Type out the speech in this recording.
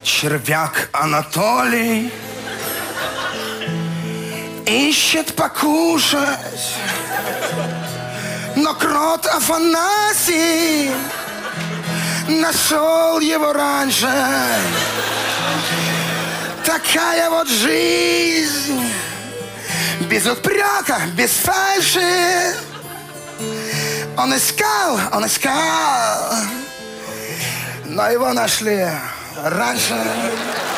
Червяк Анатолий ищет покушать, но крот Афанасий нашел его раньше. Такая вот жизнь, без упрека, без фальши. Он искал, но его нашли раньше.